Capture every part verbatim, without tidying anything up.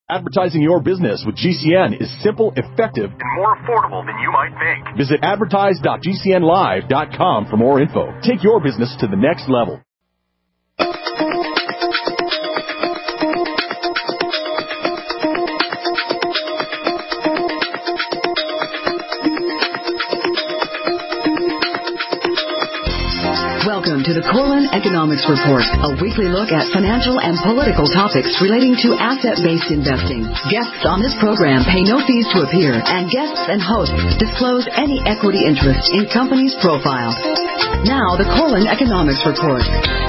Advertising your business with G C N is simple, effective, and more affordable than you might think. Visit advertise dot g c n live dot com for more info. Take your business to the next level. Welcome to the Corlin Economics Report, a weekly look at financial and political topics relating to asset-based investing. Guests on this program pay no fees to appear, and guests and hosts disclose any equity interest in company's profile. Now, the Corlin Economics Report.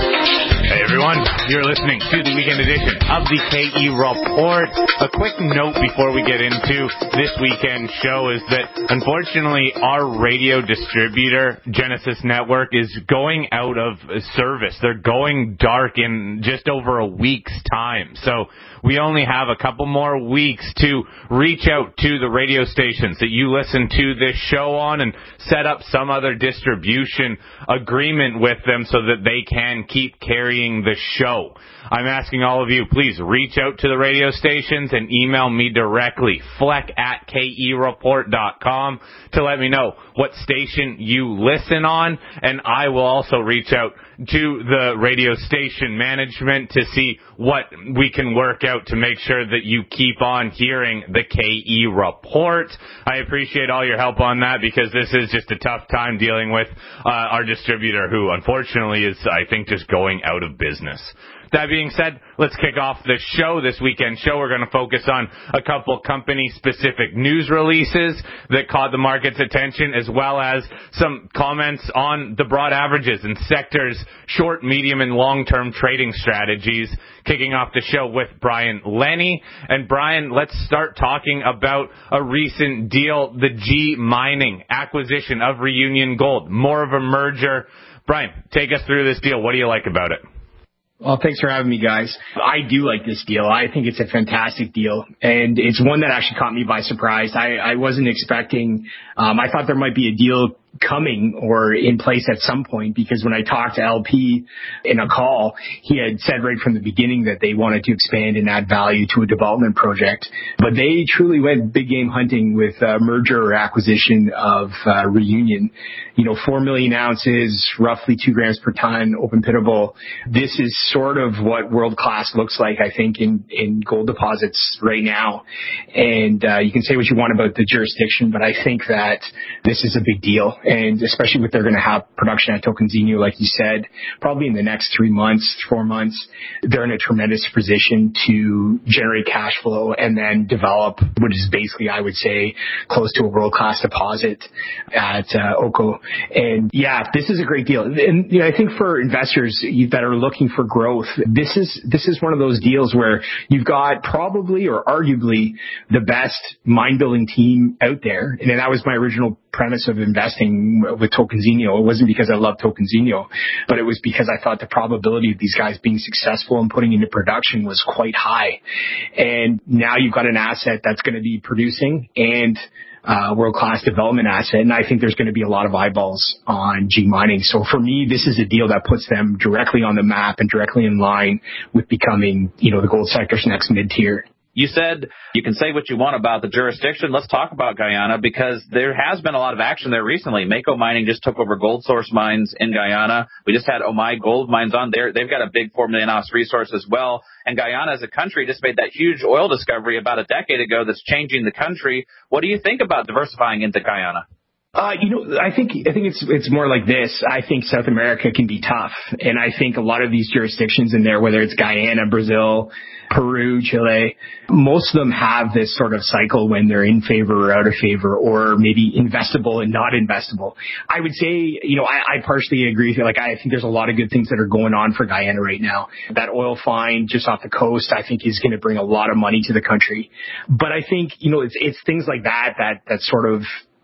Hey everyone, you're listening to the weekend edition of the K E Report. A quick note before we get into this weekend show is that unfortunately our radio distributor, Genesis Network, is going out of service. They're going dark in just over a week's time. So we only have a couple more weeks to reach out to the radio stations that you listen to this show on and set up some other distribution agreement with them so that they can keep carrying the show. I'm asking all of you, please reach out to the radio stations and email me directly, fleck at k e report dot com, to let me know what station you listen on, and I will also reach out to the radio station management to see what we can work out to make sure that you keep on hearing the K E Report. I appreciate all your help on that because this is just a tough time dealing with uh, our distributor who unfortunately is, I think, just going out of business. That being said, let's kick off the show. This weekend show, we're going to focus on a couple company-specific news releases that caught the market's attention, as well as some comments on the broad averages and sectors, short, medium, and long-term trading strategies. Kicking off the show with Brian Lenny. And Brian, let's start talking about a recent deal, the G Mining acquisition of Reunion Gold. More of a merger. Brian, take us through this deal. What do you like about it? Well, thanks for having me, guys. I do like this deal. I think it's a fantastic deal, and it's one that actually caught me by surprise. I, I wasn't expecting, um, I thought there might be a deal coming or in place at some point, because when I talked to L P in a call, he had said right from the beginning that they wanted to expand and add value to a development project. But they truly went big game hunting with a merger or acquisition of uh, Reunion. You know, four million ounces, roughly two grams per ton, open pitable. This is sort of what world class looks like, I think, in, in gold deposits right now. And uh, you can say what you want about the jurisdiction, but I think that this is a big deal. And especially with they're going to have production at Tocantinzinho, like you said, probably in the next three months, four months, they're in a tremendous position to generate cash flow and then develop what is basically, I would say, close to a world-class deposit at uh, Oko. And yeah, this is a great deal. And you know, I think for investors that are looking for growth, this is this is one of those deals where you've got probably or arguably the best mine-building team out there. And that was my original premise of investing with Tocantinzinho. It wasn't because I loved Tocantinzinho, but it was because I thought the probability of these guys being successful and putting into production was quite high. And now you've got an asset that's going to be producing and uh, world-class development asset. And I think there's going to be a lot of eyeballs on G Mining. So for me, this is a deal that puts them directly on the map and directly in line with becoming, you know, the gold sector's next mid-tier. You said you can say what you want about the jurisdiction. Let's talk about Guyana, because there has been a lot of action there recently. Mako Mining just took over Gold Source Mines in Guyana. We just had Omai Gold Mines on there. They've got a big four million ounce resource as well. And Guyana as a country just made that huge oil discovery about a decade ago that's changing the country. What do you think about diversifying into Guyana? Uh, you know, I think I think it's it's more like this. I think South America can be tough, and I think a lot of these jurisdictions in there, whether it's Guyana, Brazil, Peru, Chile, most of them have this sort of cycle when they're in favor or out of favor, or maybe investable and not investable. I would say, you know, I, I partially agree with you. Like, I think there's a lot of good things that are going on for Guyana right now. That oil find just off the coast, I think, is going to bring a lot of money to the country. But I think, you know, it's it's things like that that that sort of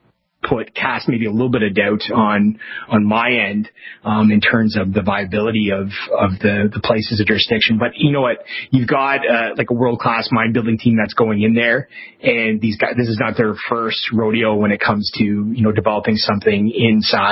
put cast maybe a little bit of doubt on on my end um, in terms of the viability of of the the place as a jurisdiction. But you know what, you've got uh, like a world class mine building team that's going in there, and these guys, this is not their first rodeo when it comes to, you know, developing something inside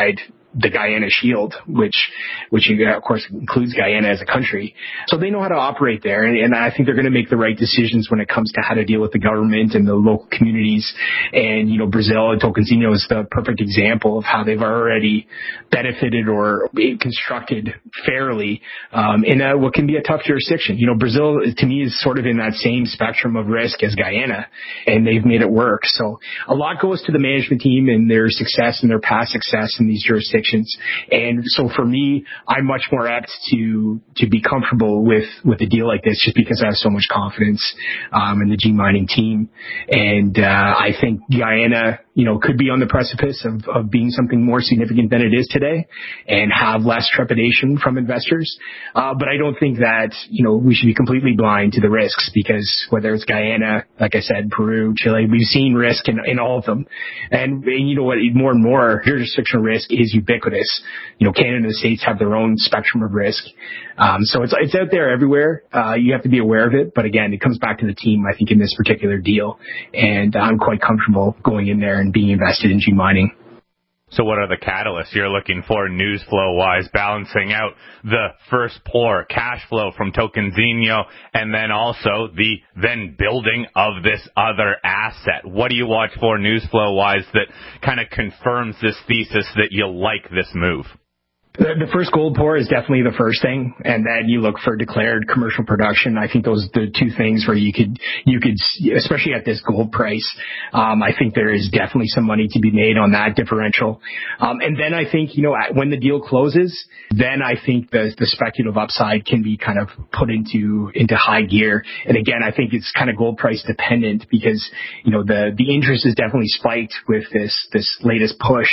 the Guyana Shield, which, which of course includes Guyana as a country. So they know how to operate there. And, and I think they're going to make the right decisions when it comes to how to deal with the government and the local communities. And, you know, Brazil and Tocantinzinho is the perfect example of how they've already benefited or constructed fairly, um, in a, what can be a tough jurisdiction. You know, Brazil to me is sort of in that same spectrum of risk as Guyana, and they've made it work. So a lot goes to the management team and their success and their past success in these jurisdictions. And so for me, I'm much more apt to to be comfortable with, with a deal like this just because I have so much confidence um, in the G Mining team. And uh, I think Guyana, you know, could be on the precipice of, of being something more significant than it is today and have less trepidation from investors. Uh, but I don't think that, you know, we should be completely blind to the risks because whether it's Guyana, like I said, Peru, Chile, we've seen risk in, in all of them. And, and you know what, more and more jurisdictional risk is ubiquitous. You know, Canada and the States have their own spectrum of risk. Um, so it's, it's out there everywhere. Uh, you have to be aware of it. But again, it comes back to the team, I think, in this particular deal. And I'm quite comfortable going in there and being invested in G Mining. So what are the catalysts you're looking for news flow-wise, balancing out the first pour cash flow from Tocantinzinho and then also the then building of this other asset? What do you watch for news flow-wise that kind of confirms this thesis that you like this move? The first gold pour is definitely the first thing, and then you look for declared commercial production. I think those are the two things where you could, you could, especially at this gold price, um, I think there is definitely some money to be made on that differential. Um, and then I think, you know, when the deal closes, then I think the, the speculative upside can be kind of put into, into high gear. And again, I think it's kind of gold price dependent because, you know, the, the interest is definitely spiked with this, this latest push.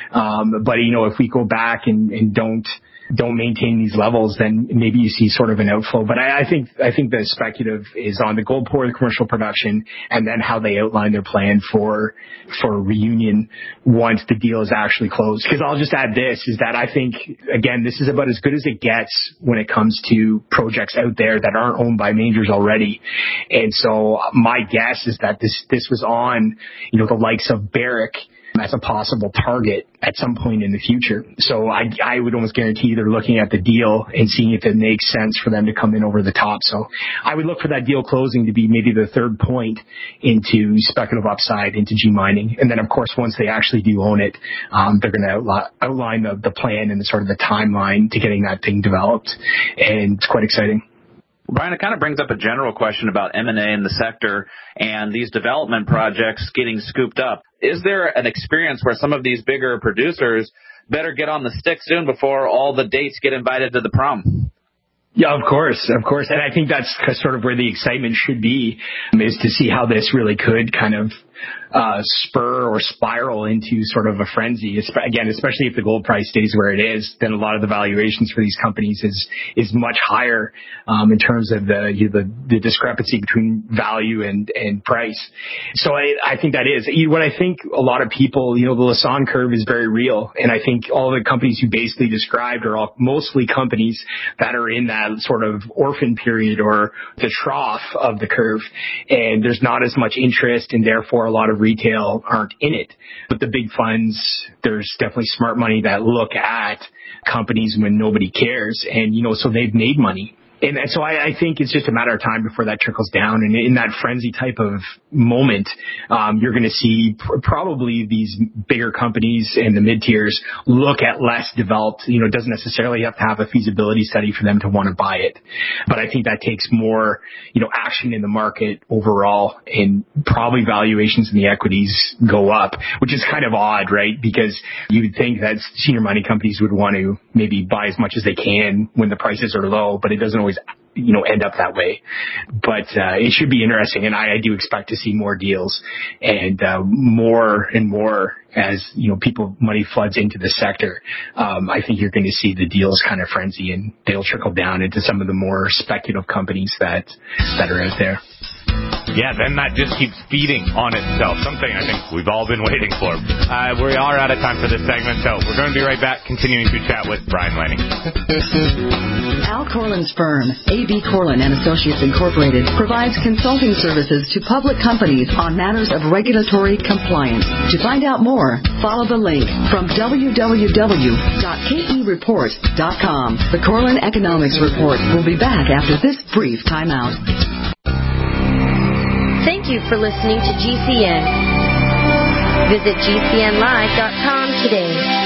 Um, but, you know, if we go back and, and don't don't maintain these levels, then maybe you see sort of an outflow. But I, I think I think the speculative is on the gold pour, the commercial production, and then how they outline their plan for for reunion once the deal is actually closed. Because I'll just add this, is that I think, again, this is about as good as it gets when it comes to projects out there that aren't owned by majors already. And so my guess is that this this was on, you know, the likes of Barrick as a possible target at some point in the future. So I, I would almost guarantee they're looking at the deal and seeing if it makes sense for them to come in over the top. So I would look for that deal closing to be maybe the third point into speculative upside into G Mining. And then, of course, once they actually do own it, um, they're going to outline the, the plan and the sort of the timeline to getting that thing developed. And it's quite exciting. Brian, it kind of brings up a general question about M and A in the sector and these development projects getting scooped up. Is there an experience where some of these bigger producers better get on the stick soon before all the dates get invited to the prom? Yeah, of course, of course. And I think that's sort of where the excitement should be, is to see how this really could kind of uh spur or spiral into sort of a frenzy. It's, again, especially if the gold price stays where it is, then a lot of the valuations for these companies is is much higher um in terms of the you know, the, the discrepancy between value and and price. So I, I think that is what I think. A lot of people, you know, the Lassonde curve is very real, and I think all the companies you basically described are all mostly companies that are in that sort of orphan period or the trough of the curve, and there's not as much interest, and therefore a lot of retail aren't in it. But the big funds, there's definitely smart money that look at companies when nobody cares, and, you know, so they've made money. And so I, I think it's just a matter of time before that trickles down. And in that frenzy type of moment, um, you're going to see pr- probably these bigger companies and the mid-tiers look at less developed. You know, it doesn't necessarily have to have a feasibility study for them to want to buy it. But I think that takes more, you know, action in the market overall, and probably valuations in the equities go up, which is kind of odd, right? Because you'd think that senior mining companies would want to maybe buy as much as they can when the prices are low, but it doesn't always, you know, end up that way. But uh, it should be interesting, and I, I do expect to see more deals and uh, more and more as, you know, people, money floods into the sector. Um, I think you're going to see the deals kind of frenzy, and they'll trickle down into some of the more speculative companies that that are out there. yeah, then that just keeps feeding on itself. Something I think we've all been waiting for. Uh, we are out of time for this segment, so we're going to be right back, continuing to chat with Brian Lanning. Al Corlin's firm, A B Corlin and Associates Incorporated, provides consulting services to public companies on matters of regulatory compliance. To find out more, follow the link from w w w dot k e report dot com. The Corlin Economics Report will be back after this brief timeout. Thank you for listening to G C N. Visit G C N live dot com today.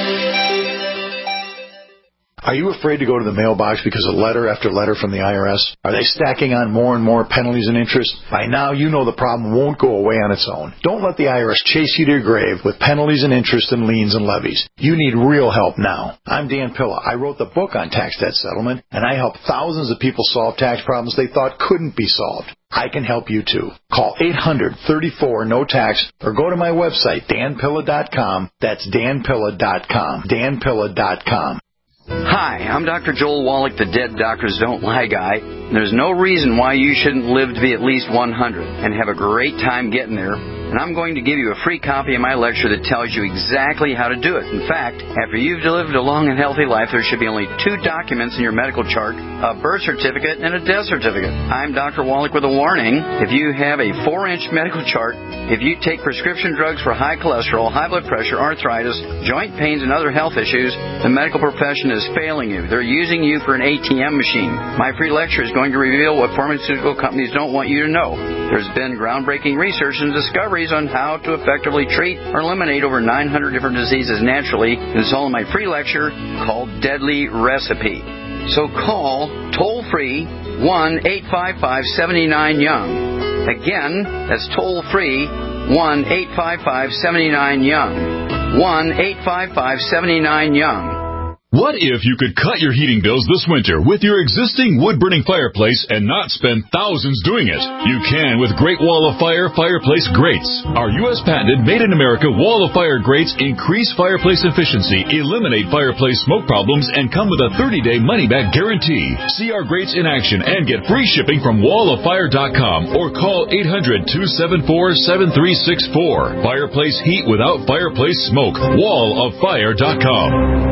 Are you afraid to go to the mailbox because of letter after letter from the I R S? Are they stacking on more and more penalties and interest? By now, you know the problem won't go away on its own. Don't let the I R S chase you to your grave with penalties and interest and liens and levies. You need real help now. I'm Dan Pilla. I wrote the book on tax debt settlement, and I helped thousands of people solve tax problems they thought couldn't be solved. I can help you too. Call eight hundred, thirty-four, no tax or go to my website, dan pilla dot com. That's dan pilla dot com. dan pilla dot com. Hi, I'm Doctor Joel Wallach, the Dead Doctors Don't Lie guy. There's no reason why you shouldn't live to be at least one hundred and have a great time getting there. And I'm going to give you a free copy of my lecture that tells you exactly how to do it. In fact, after you've lived a long and healthy life, there should be only two documents in your medical chart, a birth certificate and a death certificate. I'm Doctor Wallach with a warning. If you have a four-inch medical chart, if you take prescription drugs for high cholesterol, high blood pressure, arthritis, joint pains, and other health issues, the medical profession is failing you. They're using you for an A T M machine. My free lecture is going to reveal what pharmaceutical companies don't want you to know. There's been groundbreaking research and discoveries on how to effectively treat or eliminate over nine hundred different diseases naturally. It's all in my free lecture called Deadly Recipe. So call toll-free one eight five five, seven nine, young. Again, that's toll-free one eight five five, seven nine, young. one eight five five, seven nine, young. What if you could cut your heating bills this winter with your existing wood-burning fireplace and not spend thousands doing it? You can with Great Wall of Fire Fireplace Grates. Our U S patented made-in-America Wall of Fire grates increase fireplace efficiency, eliminate fireplace smoke problems, and come with a thirty-day money-back guarantee. See our grates in action and get free shipping from wall of fire dot com or call eight hundred, two seven four, seven three six four. Fireplace heat without fireplace smoke. wall of fire dot com.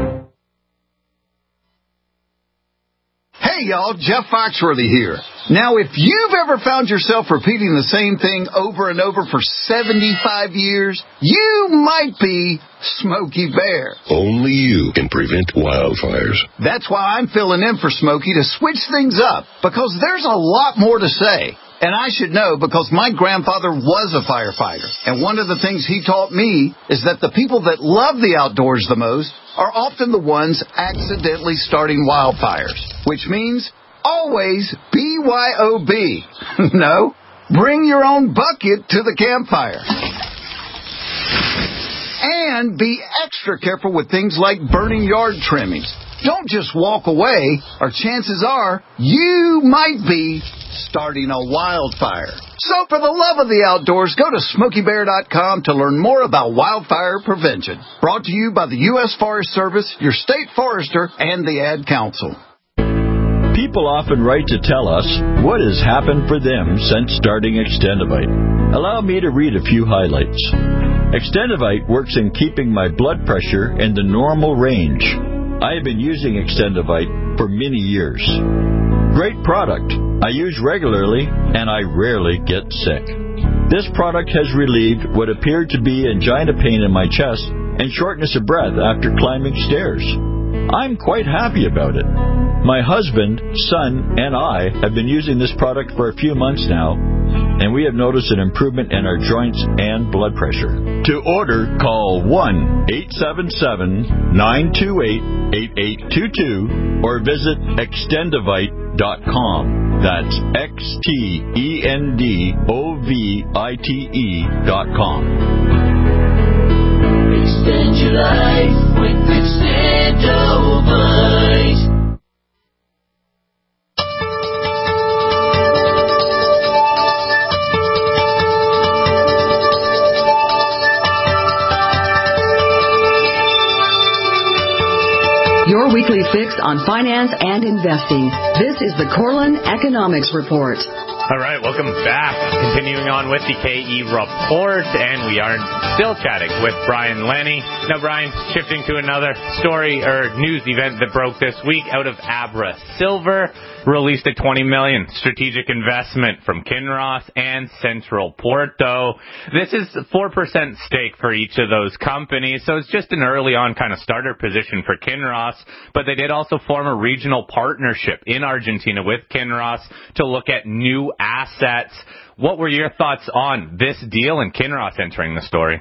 Hey, y'all, Jeff Foxworthy here. Now, if you've ever found yourself repeating the same thing over and over for seventy-five years, you might be Smokey Bear. Only you can prevent wildfires. That's why I'm filling in for Smokey to switch things up, because there's a lot more to say. And I should know because my grandfather was a firefighter. And one of the things he taught me is that the people that love the outdoors the most are often the ones accidentally starting wildfires. Which means always B Y O B. No, bring your own bucket to the campfire. And be extra careful with things like burning yard trimmings. Don't just walk away, or chances are you might be starting a wildfire. So for the love of the outdoors, go to smokey bear dot com to learn more about wildfire prevention. Brought to you by the U S Forest Service, your state forester, and the Ad Council. People often write to tell us what has happened for them since starting Extendivite. Allow me to read a few highlights. Extendivite works in keeping my blood pressure in the normal range. I have been using Extendivite for many years. Great product. I use regularly, and I rarely get sick. This product has relieved what appeared to be angina pain in my chest and shortness of breath after climbing stairs. I'm quite happy about it. My husband, son, and I have been using this product for a few months now, and we have noticed an improvement in our joints and blood pressure. To order, call one eight seven seven, nine two eight, eight eight two two or visit extendivite dot com. That's X T E N D O V I T E dot com. Extend your life with Extendivite. Your weekly fix on finance and investing. This is the Corlin Economics Report. All right, welcome back. Continuing on with the K E Report, and we are still chatting with Brian Lenny. Now, Brian, shifting to another story or news event that broke this week out of Abra Silver, released a twenty million dollars strategic investment from Kinross and Central Porto. This is a four percent stake for each of those companies, so it's just an early on kind of starter position for Kinross, but they did also form a regional partnership in Argentina with Kinross to look at new assets. What were your thoughts on this deal and Kinross entering the story?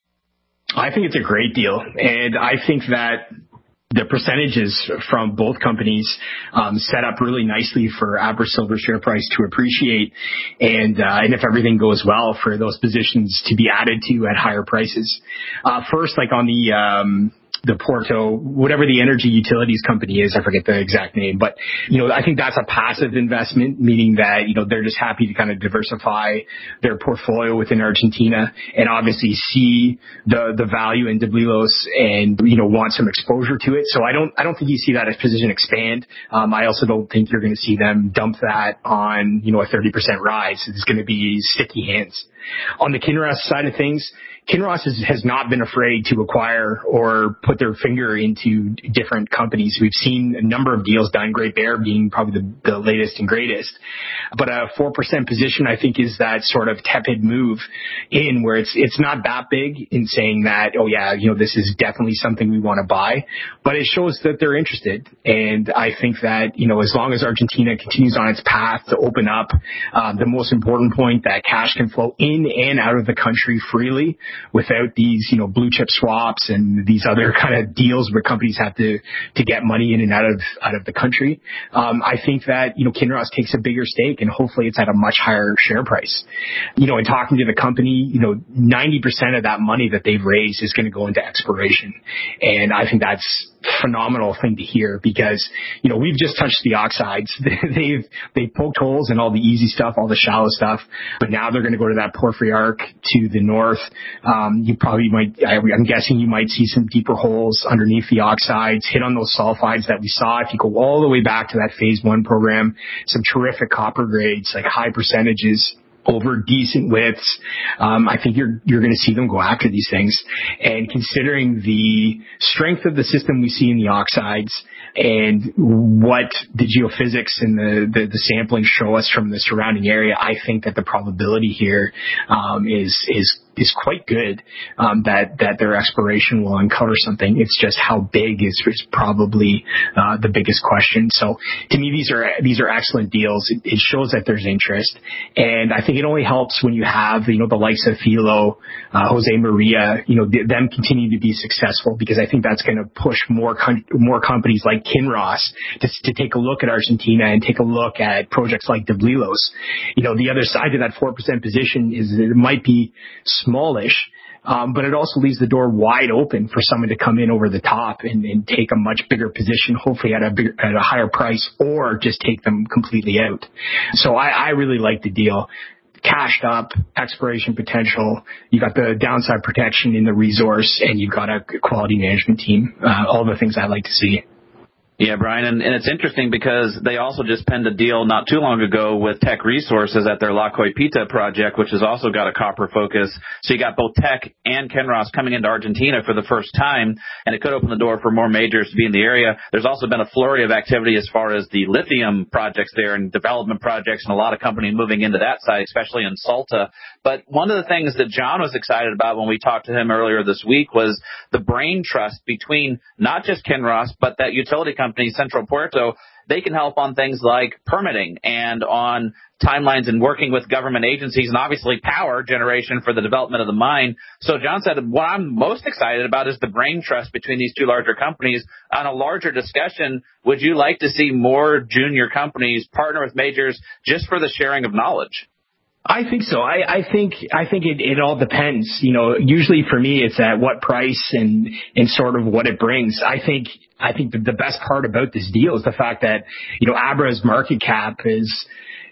I think it's a great deal, and I think that the percentages from both companies um, set up really nicely for Abra Silver share price to appreciate, and uh, and if everything goes well, for those positions to be added to at higher prices. Uh, first, like on the um, the Porto, whatever the energy utilities company is, I forget the exact name, but, you know, I think that's a passive investment, meaning that, you know, they're just happy to kind of diversify their portfolio within Argentina and obviously see the, the value in Diblilos and, you know, want some exposure to it. So I don't, I don't think you see that as position expand. Um, I also don't think you're going to see them dump that on, you know, a thirty percent rise. It's going to be sticky hands. On the Kinross side of things, Kinross has, has not been afraid to acquire or put their finger into different companies. We've seen a number of deals done, Great Bear being probably the, the latest and greatest. But a four percent position, I think, is that sort of tepid move in where it's it's not that big in saying that, oh, yeah, you know, this is definitely something we want to buy. But it shows that they're interested. And I think that, you know, as long as Argentina continues on its path to open up, um, the most important point, that cash can flow in and out of the country freely, without these, you know, blue chip swaps and these other kind of deals where companies have to, to get money in and out of, out of the country. Um, I think that, you know, Kinross takes a bigger stake and hopefully it's at a much higher share price. You know, in talking to the company, you know, ninety percent of that money that they've raised is going to go into exploration. And I think that's a phenomenal thing to hear because, you know, we've just touched the oxides. they've, they've poked holes in all the easy stuff, all the shallow stuff, but now they're going to go to that porphyry arc to the north. Um, you probably might, I, I'm guessing you might see some deeper holes underneath the oxides, hit on those sulfides that we saw. If you go all the way back to that phase one program, some terrific copper grades, like high percentages over decent widths. Um, I think you're, you're going to see them go after these things. And considering the strength of the system we see in the oxides and what the geophysics and the, the, the sampling show us from the surrounding area, I think that the probability here, um, is, is, is quite good, um, that, that their exploration will uncover something. It's just how big is, is probably, uh, the biggest question. So to me, these are, these are excellent deals. It, it shows that there's interest. And I think it only helps when you have, you know, the likes of Filo, uh, Jose Maria, you know, th- them continue to be successful, because I think that's going to push more, con- more companies like Kinross to, to take a look at Argentina and take a look at projects like Diblilos. You know, the other side of that four percent position is that it might be smallish, um, but it also leaves the door wide open for someone to come in over the top and, and take a much bigger position, hopefully at a bigger, at a higher price, or just take them completely out. So I, I really like the deal. Cashed up, exploration potential, you got the downside protection in the resource, and you've got a quality management team. Uh, all the things I like to see. Yeah, Brian, and, and it's interesting because they also just penned a deal not too long ago with Teck Resources at their La Coipita project, which has also got a copper focus. So you got both Teck and Kinross coming into Argentina for the first time, and it could open the door for more majors to be in the area. There's also been a flurry of activity as far as the lithium projects there and development projects, and a lot of companies moving into that side, especially in Salta. But one of the things that John was excited about when we talked to him earlier this week was the brain trust between not just Kinross, but that utility company, Central Puerto. They can help on things like permitting and on timelines and working with government agencies, and obviously power generation for the development of the mine. So John said, what I'm most excited about is the brain trust between these two larger companies. On a larger discussion, would you like to see more junior companies partner with majors just for the sharing of knowledge? I think so. I, I think I think it, it all depends. You know, usually for me, it's at what price and and sort of what it brings. I think I think the, the best part about this deal is the fact that, you know, Abra's market cap is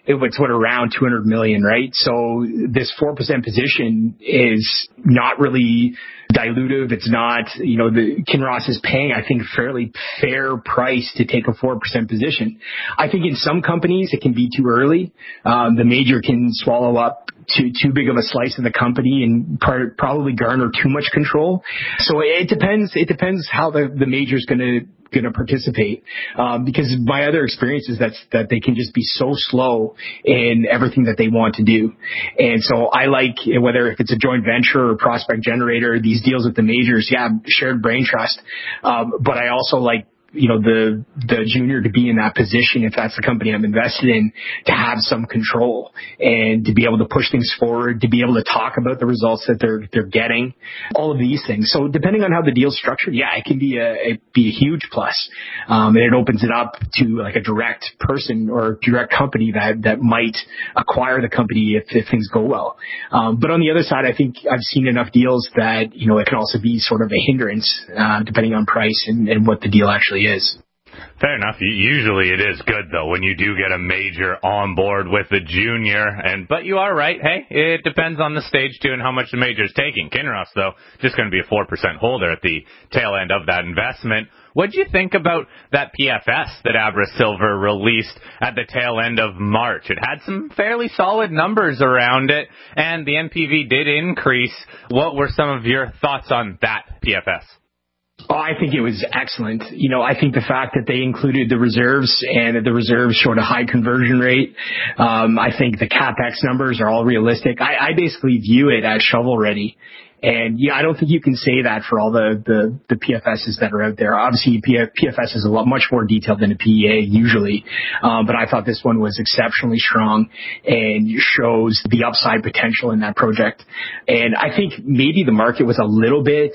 it's what, around two hundred million, right? So this four percent position is not really dilutive. It's not, you know, the Kinross is paying, I think, a fairly fair price to take a four percent position. I think in some companies it can be too early. Um, the major can swallow up too, too big of a slice of the company and par- probably garner too much control. So it depends, it depends how the, the major's going to going to participate, um, because my other experience is that that they can just be so slow in everything that they want to do. And so I like, whether if it's a joint venture or prospect generator, these deals with the majors, yeah, shared brain trust. Um, but I also like, you know, the, the junior to be in that position, if that's the company I'm invested in, to have some control and to be able to push things forward, to be able to talk about the results that they're, they're getting, all of these things. So depending on how the deal's structured, yeah, it can be a, it be a huge plus. Um, and it opens it up to like a direct person or direct company that, that might acquire the company if, if things go well. Um, but on the other side, I think I've seen enough deals that, you know, it can also be sort of a hindrance, uh, depending on price and, and what the deal actually is. Fair enough. Usually it is good, though, when you do get a major on board with the junior. And But you are right. Hey, it depends on the stage, too, and how much the major is taking. Kinross, though, just going to be a four percent holder at the tail end of that investment. What do you think about that P F S that Abra Silver released at the tail end of March? It had some fairly solid numbers around it, and the N P V did increase. What were some of your thoughts on that P F S? Oh, I think it was excellent. You know, I think the fact that they included the reserves and that the reserves showed a high conversion rate. Um, I think the CapEx numbers are all realistic. I, I basically view it as shovel ready. And yeah, I don't think you can say that for all the, the, the P F Ss that are out there. Obviously, P F S is a lot much more detailed than a P E A usually. Um, but I thought this one was exceptionally strong and shows the upside potential in that project. And I think maybe the market was a little bit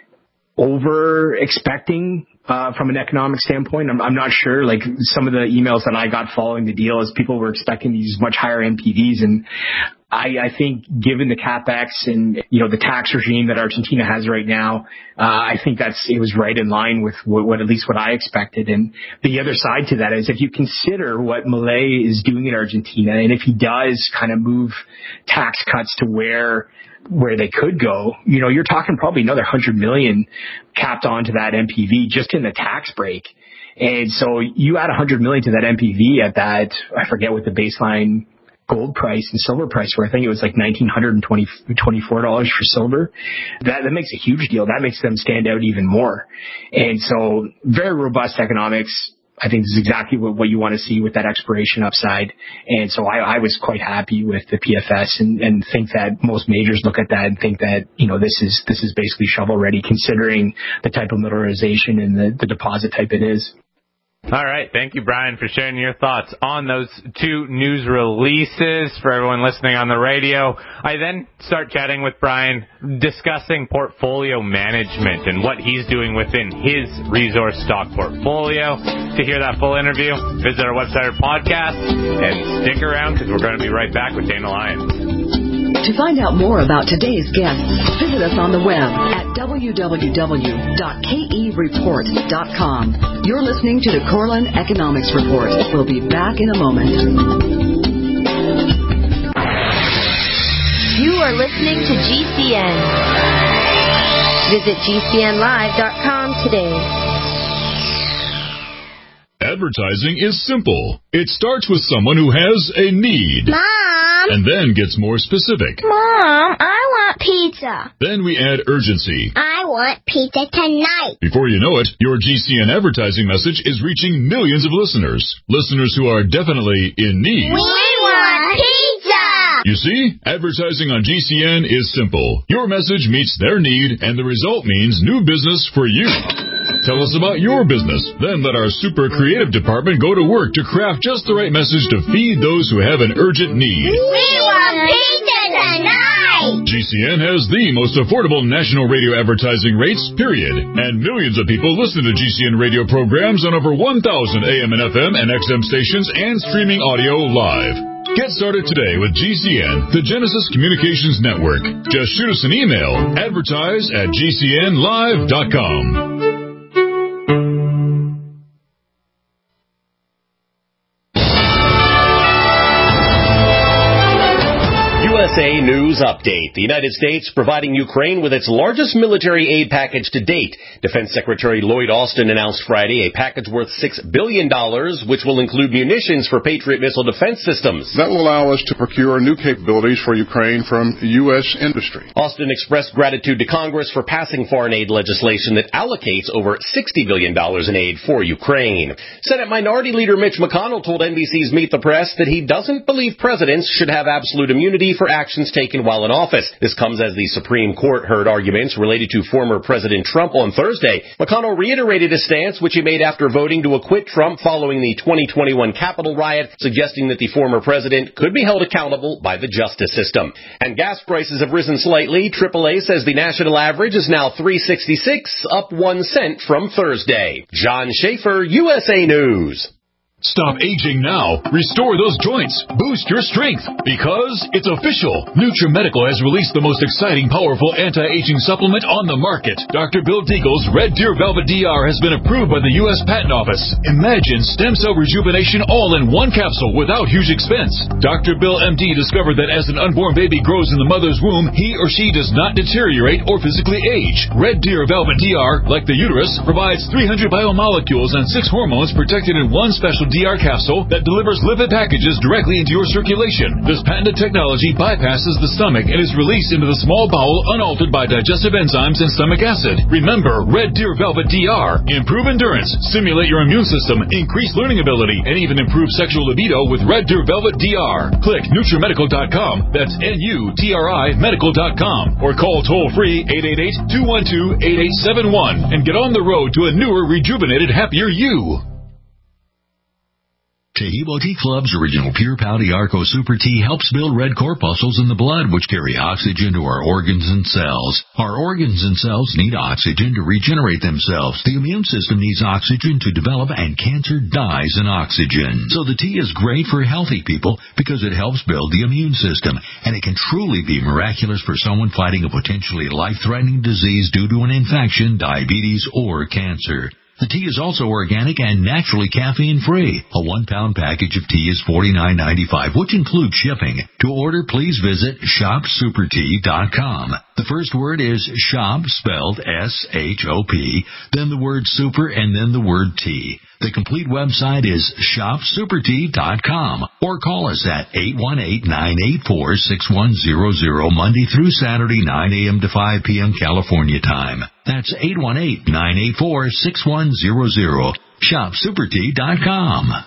over expecting uh, from an economic standpoint. I'm, I'm not sure. Like some of the emails that I got following the deal is people were expecting these much higher N P Vs, and I, I think given the CapEx and, you know, the tax regime that Argentina has right now, uh, I think that's, it was right in line with what, what, at least what I expected. And the other side to that is if you consider what Milei is doing in Argentina, and if he does kind of move tax cuts to where, where they could go, you know, you're talking probably another hundred million capped onto that N P V just in the tax break. And so you add a hundred million to that N P V at that, I forget what the baseline gold price and silver price were. I think it was like one thousand nine hundred twenty-four dollars for silver. That, that makes a huge deal. That makes them stand out even more. And so very robust economics. I think this is exactly what, what you want to see with that exploration upside. And so I, I was quite happy with the P F S and, and think that most majors look at that and think that, you know, this is, this is basically shovel ready considering the type of mineralization and the, the deposit type it is. All right. Thank you, Brian, for sharing your thoughts on those two news releases for everyone listening on the radio. I then start chatting with Brian, discussing portfolio management and what he's doing within his resource stock portfolio. To hear that full interview, visit our website or podcast and stick around because we're going to be right back with Dana Lyons. To find out more about today's guests, visit us on the web at w w w dot k e report dot com. You're listening to the Corlin Economics Report. We'll be back in a moment. You are listening to G C N. Visit g c n live dot com today. Advertising is simple. It starts with someone who has a need. Mom! And then gets more specific. Mom, I want pizza. Then we add urgency. I want pizza tonight. Before you know it, your G C N advertising message is reaching millions of listeners. Listeners who are definitely in need. We want pizza! You see, advertising on G C N is simple. Your message meets their need, and the result means new business for you. Tell us about your business. Then let our super creative department go to work to craft just the right message to feed those who have an urgent need. We want pizza tonight! G C N has the most affordable national radio advertising rates, period. And millions of people listen to G C N radio programs on over one thousand A M and F M and X M stations and streaming audio live. Get started today with G C N, the Genesis Communications Network. Just shoot us an email, advertise at g c n live dot com. S A News Update. The United States providing Ukraine with its largest military aid package to date. Defense Secretary Lloyd Austin announced Friday a package worth six billion dollars, which will include munitions for Patriot missile defense systems. That will allow us to procure new capabilities for Ukraine from U S industry. Austin expressed gratitude to Congress for passing foreign aid legislation that allocates over sixty billion dollars in aid for Ukraine. Senate Minority Leader Mitch McConnell told N B C's Meet the Press that he doesn't believe presidents should have absolute immunity for actions taken while in office. This comes as the Supreme Court heard arguments related to former President Trump on Thursday. McConnell reiterated his stance, which he made after voting to acquit Trump following the twenty twenty-one Capitol riot, suggesting that the former president could be held accountable by the justice system. And gas prices have risen slightly. triple A says the national average is now three sixty-six, up one cent from Thursday. John Schaefer, U S A News. Stop aging now. Restore those joints. Boost your strength. Because it's official. NutriMedical has released the most exciting, powerful anti-aging supplement on the market. Doctor Bill Deagle's Red Deer Velvet D R has been approved by the U S Patent Office. Imagine stem cell rejuvenation all in one capsule without huge expense. Doctor Bill M D discovered that as an unborn baby grows in the mother's womb, he or she does not deteriorate or physically age. Red Deer Velvet D R, like the uterus, provides three hundred biomolecules and six hormones protected in one special D R capsule that delivers lipid packages directly into your circulation. This patented technology bypasses the stomach and is released into the small bowel unaltered by digestive enzymes and stomach acid. Remember, Red Deer Velvet D R. Improve endurance, stimulate your immune system, increase learning ability, and even improve sexual libido with Red Deer Velvet D R. Click NutriMedical dot com. That's N U T R I medical dot com. Or call toll-free eight eight eight, two one two, eight eight seven one and get on the road to a newer, rejuvenated, happier you. Tahibo Tea Club's original Pure Pouty Arco Super Tea helps build red corpuscles in the blood, which carry oxygen to our organs and cells. Our organs and cells need oxygen to regenerate themselves. The immune system needs oxygen to develop, and cancer dies in oxygen. So the tea is great for healthy people because it helps build the immune system, and it can truly be miraculous for someone fighting a potentially life-threatening disease due to an infection, diabetes, or cancer. The tea is also organic and naturally caffeine-free. A one-pound package of tea is forty-nine ninety-five, which includes shipping. To order, please visit shop super tea dot com. The first word is shop, spelled S H O P, then the word super, and then the word tea. The complete website is shop super tea dot com, or call us at eight one eight, nine eight four, six one zero zero Monday through Saturday, nine a.m. to five p.m. California time. That's eight one eight, nine eight four, six one zero zero. shop super tea dot com.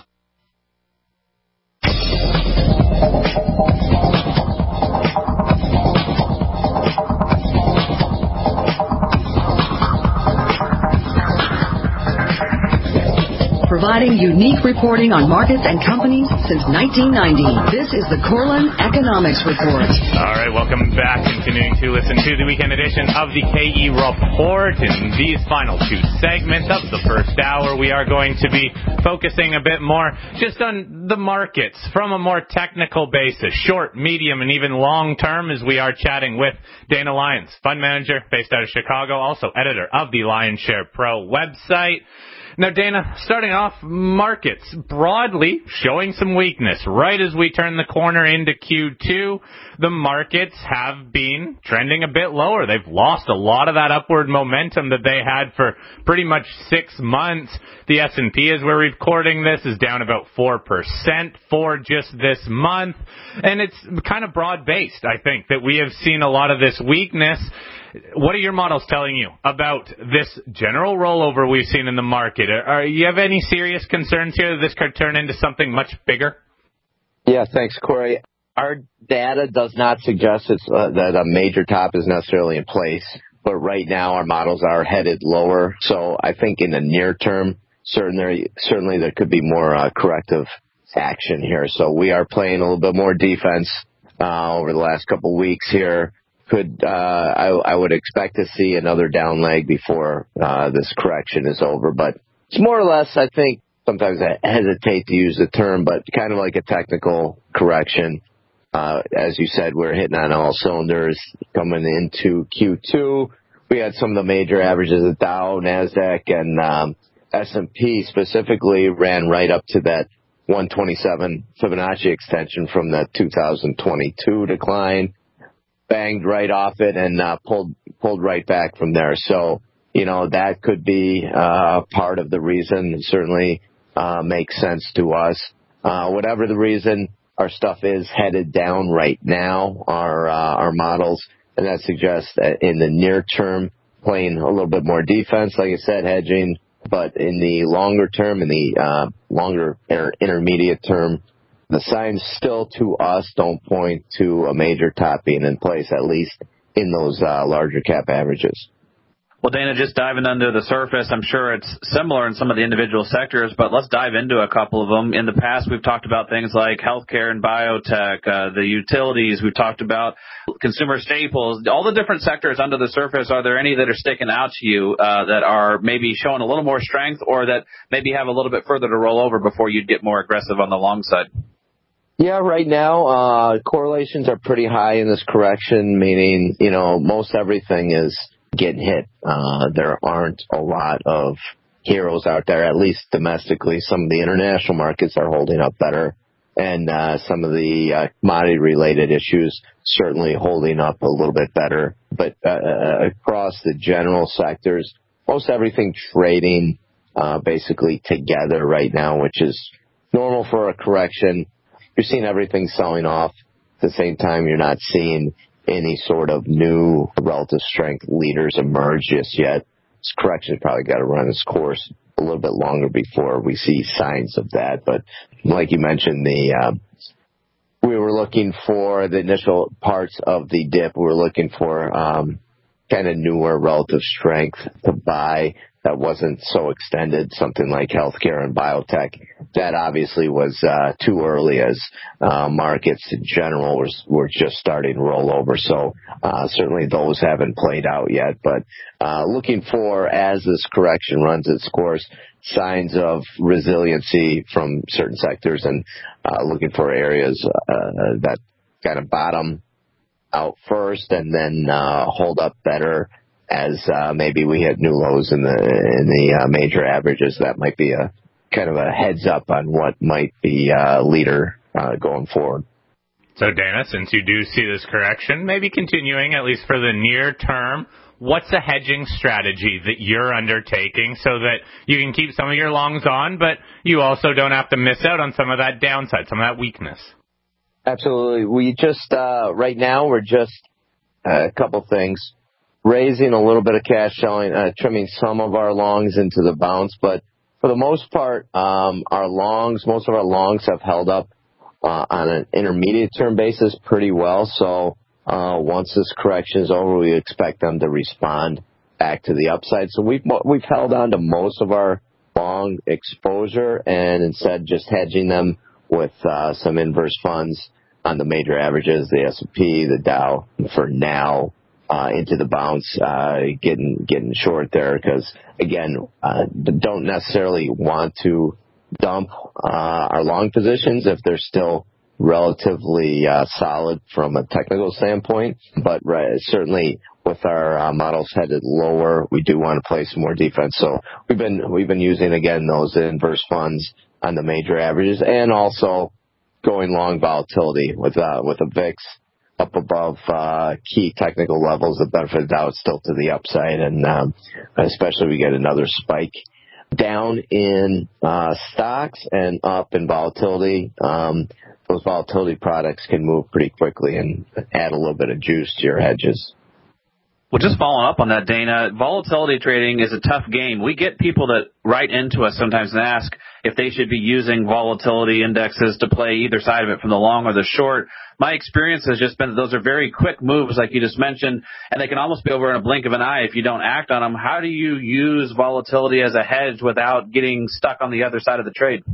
Providing unique reporting on markets and companies since nineteen ninety. This is the Corlin Economics Report. All right, welcome back. Continuing to listen to the weekend edition of the K E Report. In these final two segments of the first hour, we are going to be focusing a bit more just on the markets from a more technical basis, short, medium, and even long term, as we are chatting with Dana Lyons, fund manager based out of Chicago, also editor of the Lionshare Pro website. Now, Dana, starting off, markets broadly showing some weakness. Right as we turn the corner into Q two, the markets have been trending a bit lower. They've lost a lot of that upward momentum that they had for pretty much six months. The S and P, as we're recording this, is down about four percent for just this month. And it's kind of broad-based, I think, that we have seen a lot of this weakness. What are your models telling you about this general rollover we've seen in the market? Are, are you have any serious concerns here that this could turn into something much bigger? Yeah, thanks, Corey. Our data does not suggest it's, uh, that a major top is necessarily in place, but right now our models are headed lower. So I think in the near term, certainly, certainly there could be more uh, corrective action here. So we are playing a little bit more defense uh, over the last couple of weeks here. Could uh, I, I would expect to see another down leg before uh, this correction is over. But it's more or less, I think, sometimes I hesitate to use the term, but kind of like a technical correction. Uh, as you said, we're hitting on all cylinders coming into Q two. We had some of the major averages of Dow, NASDAQ, and um, S and P specifically ran right up to that one twenty-seven Fibonacci extension from the two thousand twenty-two decline, banged right off it and uh, pulled pulled right back from there. So, you know, that could be uh, part of the reason. It certainly uh, makes sense to us. Uh, whatever the reason, our stuff is headed down right now, our uh, our models, and that suggests that in the near term, playing a little bit more defense, like I said, hedging, but in the longer term, in the uh, longer inter- intermediate term, the signs still to us don't point to a major top being in place, at least in those uh, larger cap averages. Well, Dana, just diving under the surface, I'm sure it's similar in some of the individual sectors, but let's dive into a couple of them. In the past, we've talked about things like healthcare and biotech, uh, the utilities. We've talked about consumer staples, all the different sectors under the surface. Are there any that are sticking out to you uh, that are maybe showing a little more strength or that maybe have a little bit further to roll over before you'd get more aggressive on the long side? Yeah, right now, uh, correlations are pretty high in this correction, meaning, you know, most everything is getting hit. Uh, there aren't a lot of heroes out there, at least domestically. Some of the international markets are holding up better, and uh, some of the uh, commodity-related issues certainly holding up a little bit better. But uh, across the general sectors, most everything trading uh, basically together right now, which is normal for a correction. You're seeing everything selling off. At the same time, you're not seeing any sort of new relative strength leaders emerge just yet. This correction's probably got to run its course a little bit longer before we see signs of that. But like you mentioned, the uh, we were looking for the initial parts of the dip. We were looking for um, kind of newer relative strength to buy that wasn't so extended, something like healthcare and biotech. That obviously was uh, too early, as uh, markets in general were, were just starting to roll over. So uh, certainly those haven't played out yet. But uh, looking for, as this correction runs its course, signs of resiliency from certain sectors, and uh, looking for areas uh, that kind of bottom out first and then uh, hold up better as uh, maybe we hit new lows in the in the uh, major averages. That might be a kind of a heads up on what might be uh, leader uh, going forward. So, Dana, since you do see this correction, maybe continuing at least for the near term, what's a hedging strategy that you're undertaking so that you can keep some of your longs on, but you also don't have to miss out on some of that downside, some of that weakness? Absolutely. We just, uh, right now, we're just uh, a couple things. Raising a little bit of cash, selling, uh, trimming some of our longs into the bounce, but for the most part, um, our longs, most of our longs have held up uh, on an intermediate term basis pretty well. So uh, once this correction is over, we expect them to respond back to the upside. So we've we've held on to most of our long exposure, and instead just hedging them with uh, some inverse funds on the major averages, the S and P, the Dow, for now. Uh, into the bounce, uh, getting, getting short there because, again, uh, don't necessarily want to dump, uh, our long positions if they're still relatively, uh, solid from a technical standpoint. But right, certainly with our uh, models headed lower, we do want to play some more defense. So we've been, we've been using, again, those inverse funds on the major averages and also going long volatility with, uh, with a V I X up above uh, key technical levels. The benefit of doubt still to the upside, and um, especially if we get another spike down in uh, stocks and up in volatility. Um, those volatility products can move pretty quickly and add a little bit of juice to your hedges. Well, just following up on that, Dana, volatility trading is a tough game. We get people that write into us sometimes and ask if they should be using volatility indexes to play either side of it, from the long or the short. My experience has just been that those are very quick moves, like you just mentioned, and they can almost be over in a blink of an eye if you don't act on them. How do you use volatility as a hedge without getting stuck on the other side of the trade?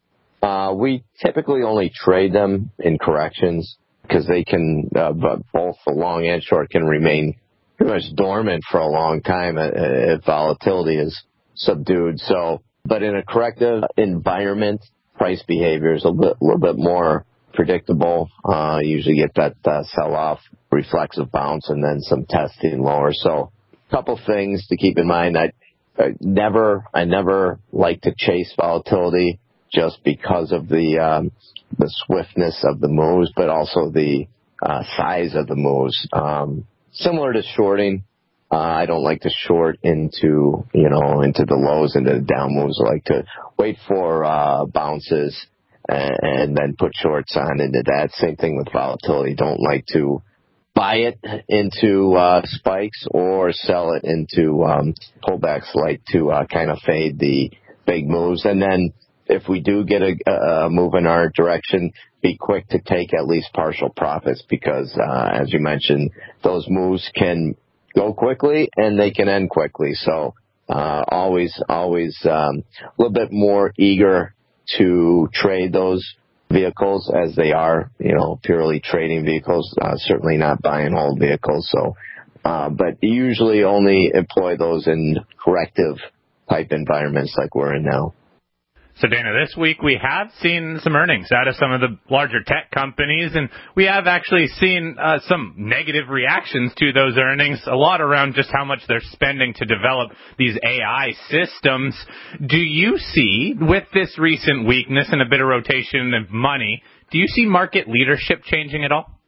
Uh, we typically only trade them in corrections because they can, uh, both the long and short can remain pretty much dormant for a long time if volatility is subdued. So, but in a corrective environment, price behavior is a little bit, a little bit more predictable. Uh, usually get that uh, sell-off, reflexive bounce, and then some testing lower. So, a couple things to keep in mind. I, I never, I never like to chase volatility. just because of the um, the swiftness of the moves, but also the uh, size of the moves. Um, similar to shorting, uh, I don't like to short into, you know, into the lows, into the down moves. I like to wait for uh, bounces and, and then put shorts on into that. Same thing with volatility. Don't like to buy it into uh, spikes or sell it into um, pullbacks. Like to uh, kind of fade the big moves. And then if we do get a, a move in our direction, be quick to take at least partial profits because, uh, as you mentioned, those moves can go quickly and they can end quickly. So uh, always, always um, a little bit more eager to trade those vehicles as they are, you know, purely trading vehicles, uh, certainly not buy and hold vehicles. So, uh, but usually only employ those in corrective type environments like we're in now. So, Dana, this week we have seen some earnings out of some of the larger tech companies, and we have actually seen uh, some negative reactions to those earnings, a lot around just how much they're spending to develop these A I systems. Do you see, with this recent weakness and a bit of rotation of money, do you see market leadership changing at all?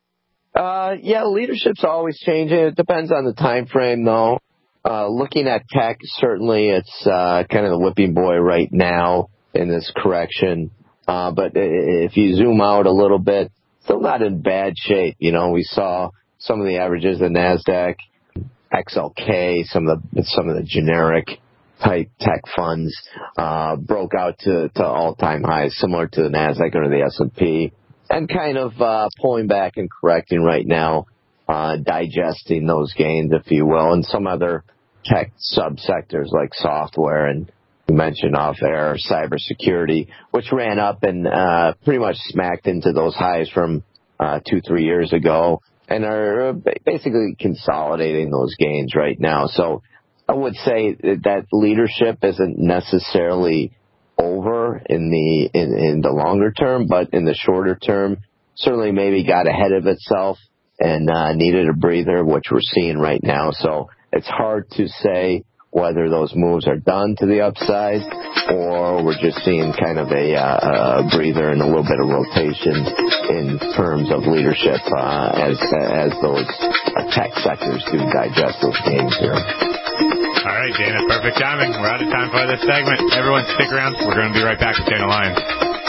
Uh, yeah, leadership's always changing. It depends on the time frame, though. Uh, looking at tech, certainly it's uh, kind of the whipping boy right now in this correction. Uh, but if you zoom out a little bit, still not in bad shape. You know, we saw some of the averages of NASDAQ, X L K, some of the some of the generic type tech funds uh, broke out to, to all-time highs, similar to the NASDAQ or the S and P, and kind of uh, pulling back and correcting right now. Uh, digesting those gains, if you will, and some other tech subsectors like software and you mentioned off air cybersecurity, which ran up and uh, pretty much smacked into those highs from uh, two, three years ago, and are basically consolidating those gains right now. So I would say that leadership isn't necessarily over in the in, in the longer term, but in the shorter term, certainly maybe got ahead of itself and uh, needed a breather, which we're seeing right now. So it's hard to say whether those moves are done to the upside or we're just seeing kind of a, uh, a breather and a little bit of rotation in terms of leadership uh, as as those uh, tech sectors do digest those gains here. All right, Dana, perfect timing. We're out of time for this segment. Everyone stick around. We're going to be right back with Dana Lyons.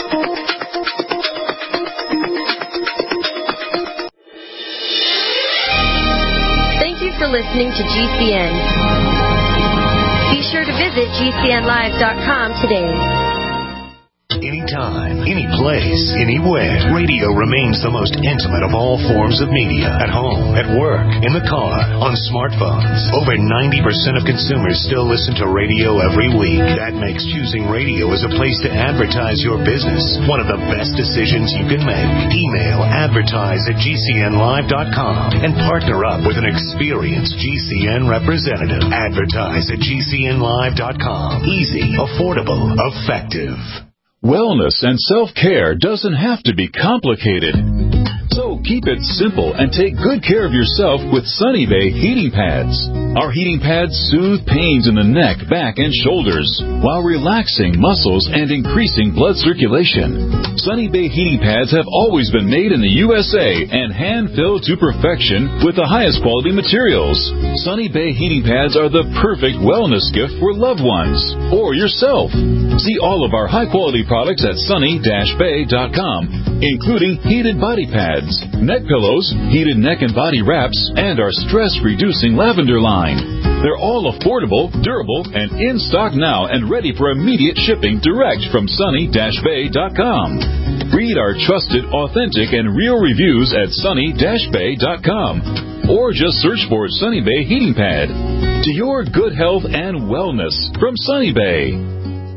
For listening to G C N. Be sure to visit G C N live dot com today. Anytime, any place, anywhere, radio remains the most intimate of all forms of media. At home, at work, in the car, on smartphones. Over ninety percent of consumers still listen to radio every week. That makes choosing radio as a place to advertise your business one of the best decisions you can make. Email advertise at G C N live dot com and partner up with an experienced G C N representative. Advertise at G C N live dot com. Easy, affordable, effective. Wellness and self-care doesn't have to be complicated. So keep it simple and take good care of yourself with Sunny Bay heating pads. Our heating pads soothe pains in the neck, back, and shoulders while relaxing muscles and increasing blood circulation. Sunny Bay heating pads have always been made in the U S A and hand-filled to perfection with the highest quality materials. Sunny Bay heating pads are the perfect wellness gift for loved ones or yourself. See all of our high-quality products at sunny dash bay dot com, including heated body pads, neck pillows, heated neck and body wraps, and our stress-reducing lavender line. They're all affordable, durable, and in stock now and ready for immediate shipping direct from sunny dash bay dot com. Read our trusted, authentic, and real reviews at sunny dash bay dot com or just search for Sunny Bay Heating Pad. To your good health and wellness from Sunny Bay.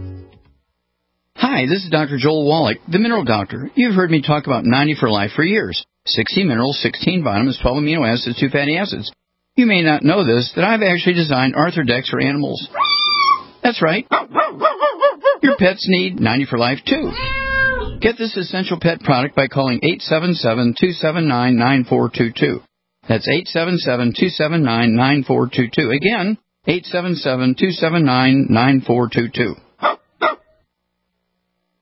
Hi, this is Doctor Joel Wallach, the Mineral Doctor. You've heard me talk about ninety for Life for years. sixty minerals, sixteen vitamins, twelve amino acids, two fatty acids. You may not know this, that I've actually designed Arthrodex for animals. That's right. Your pets need ninety for Life, too. Get this essential pet product by calling eight seven seven, two seven nine, nine four two two. That's eight seven seven, two seven nine, nine four two two. Again, eight seven seven, two seven nine, nine four two two. eight seven seven, two seven nine, nine four two two. Again, eight seven seven, two seven nine, nine four two two. eight seven seven, two seven nine, nine four two two. Again, eight seven seven, two seven nine, nine four two two. eight seven seven, two seven nine, nine four two two.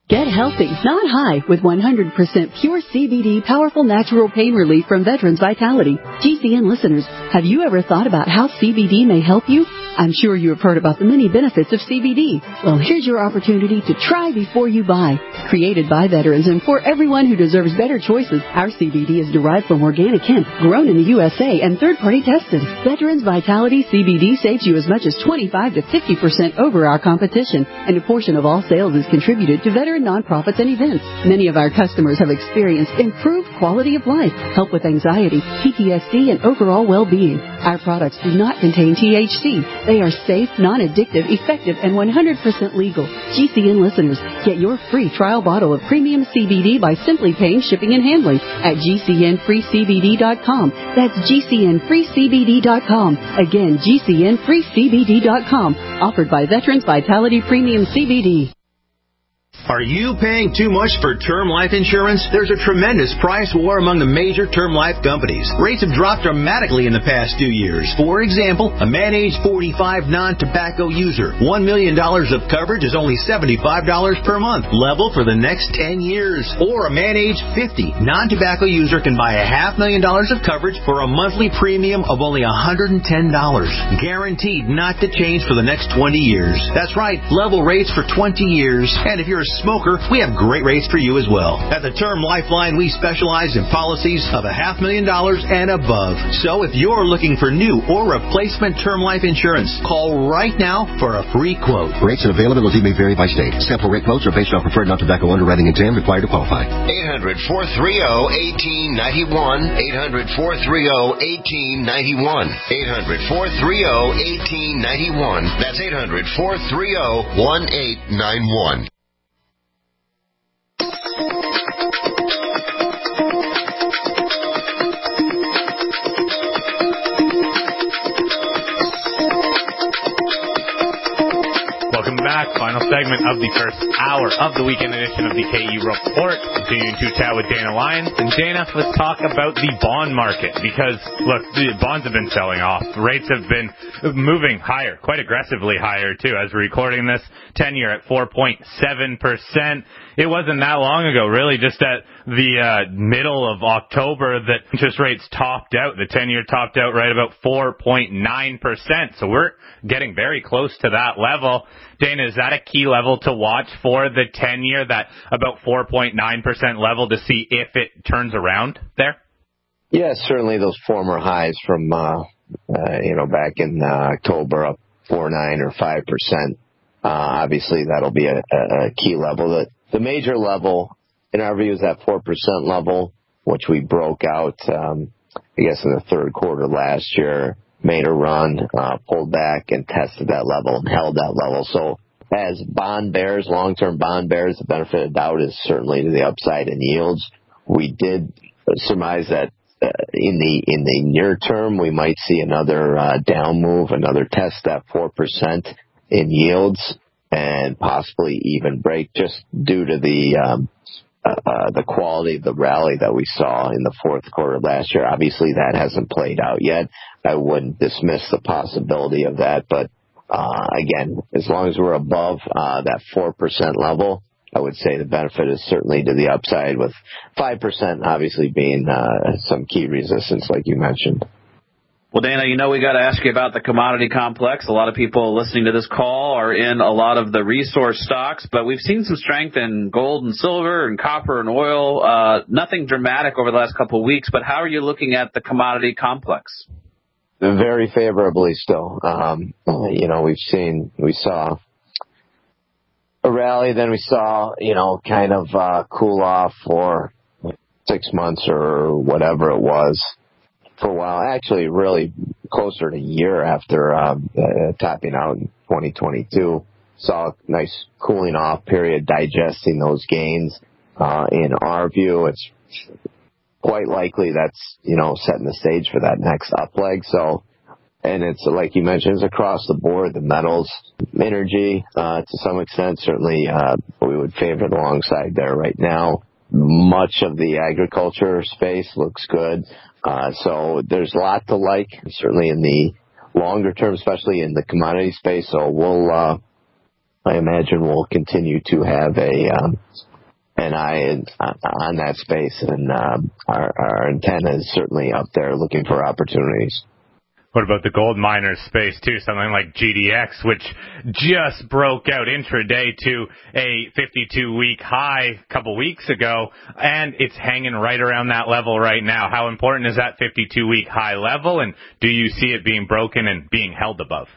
Get healthy, not high, with one hundred percent pure C B D powerful natural pain relief from Veterans Vitality. G C N listeners, have you ever thought about how C B D may help you? I'm sure you have heard about the many benefits of C B D. Well, here's your opportunity to try before you buy. Created by veterans and for everyone who deserves better choices, our C B D is derived from organic hemp, grown in the U S A and third-party tested. Veterans Vitality C B D saves you as much as twenty-five to fifty percent over our competition, and a portion of all sales is contributed to veteran nonprofits and events. Many of our customers have experienced improved quality of life, help with anxiety, P T S D, and overall well-being. Our products do not contain T H C. They are safe, non-addictive, effective, and one hundred percent legal. G C N listeners, get your free trial bottle of premium C B D by simply paying shipping and handling at G C N free C B D dot com. That's G C N free C B D dot com. Again, G C N free C B D dot com. Offered by Veterans Vitality Premium C B D. Are you paying too much for term life insurance? There's a tremendous price war among the major term life companies. Rates have dropped dramatically in the past two years. For example, a man age forty-five non-tobacco user, one million dollars of coverage is only seventy-five dollars per month, level for the next ten years. Or a man age fifty non-tobacco user can buy a half million dollars of coverage for a monthly premium of only one hundred ten dollars. Guaranteed not to change for the next twenty years. That's right, level rates for twenty years. And if you're a smoker, we have great rates for you as well. At the Term Lifeline, we specialize in policies of a half million dollars and above. So if you're looking for new or replacement term life insurance, call right now for a free quote. Rates and availability may vary by state. Sample rate quotes are based on preferred non-tobacco underwriting exam required to qualify. eight hundred, four three zero, one eight nine one. eight hundred, four three zero, one eight nine one. eight hundred, four three zero, one eight nine one. That's eight hundred, four three zero, one eight nine one. Back, final segment of the first hour of the weekend edition of the K E Report. Continuing to chat with Dana Lyons. And Dana, let's talk about the bond market, because, look, the bonds have been selling off. Rates have been moving higher, quite aggressively higher, too. As we're recording this, ten-year at four point seven percent. It wasn't that long ago, really, just at the uh, middle of October, that interest rates topped out. The ten-year topped out right about four point nine percent. So we're getting very close to that level. Dana, is that a key level to watch for the ten-year, that about four point nine percent level, to see if it turns around there? Yes, certainly those former highs from, uh, uh, you know, back in uh, October, up four point nine or five percent. Uh, obviously, that'll be a, a key level. The, the major level, in our view, is that four percent level, which we broke out, um, I guess, in the third quarter last year, made a run, uh, pulled back and tested that level and held that level. So as bond bears, long-term bond bears, the benefit of doubt is certainly to the upside in yields. We did surmise that uh, in the in the near term, we might see another uh, down move, another test at four percent in yields, and possibly even break, just due to the um, uh, uh, the quality of the rally that we saw in the fourth quarter last year. Obviously, that hasn't played out yet. I wouldn't dismiss the possibility of that, but uh, again, as long as we're above uh, that four percent level, I would say the benefit is certainly to the upside, with five percent obviously being uh, some key resistance, like you mentioned. Well, Dana, you know we got to ask you about the commodity complex. A lot of people listening to this call are in a lot of the resource stocks, but we've seen some strength in gold and silver and copper and oil. Uh, nothing dramatic over the last couple of weeks, but how are you looking at the commodity complex? Very favorably still. Um, you know, we've seen, we saw a rally, then we saw, you know, kind of uh, cool off for six months or whatever it was. For a while, actually really closer to a year after um, uh, topping out in twenty twenty-two. Saw a nice cooling off period, digesting those gains. Uh, in our view, it's quite likely that's, you know, setting the stage for that next up leg. So, and it's, like you mentioned, it's across the board, the metals, energy, uh, to some extent, certainly uh, we would favor it alongside there right now. Much of the agriculture space looks good. Uh, so there's a lot to like, certainly in the longer term, especially in the commodity space. So we'll, uh, I imagine we'll continue to have a um, an eye on that space, and um, our, our antenna is certainly up there looking for opportunities. What about the gold miners space, too? Something like G D X, which just broke out intraday to a fifty-two-week high a couple weeks ago, and it's hanging right around that level right now. How important is that fifty-two-week high level, and do you see it being broken and being held above?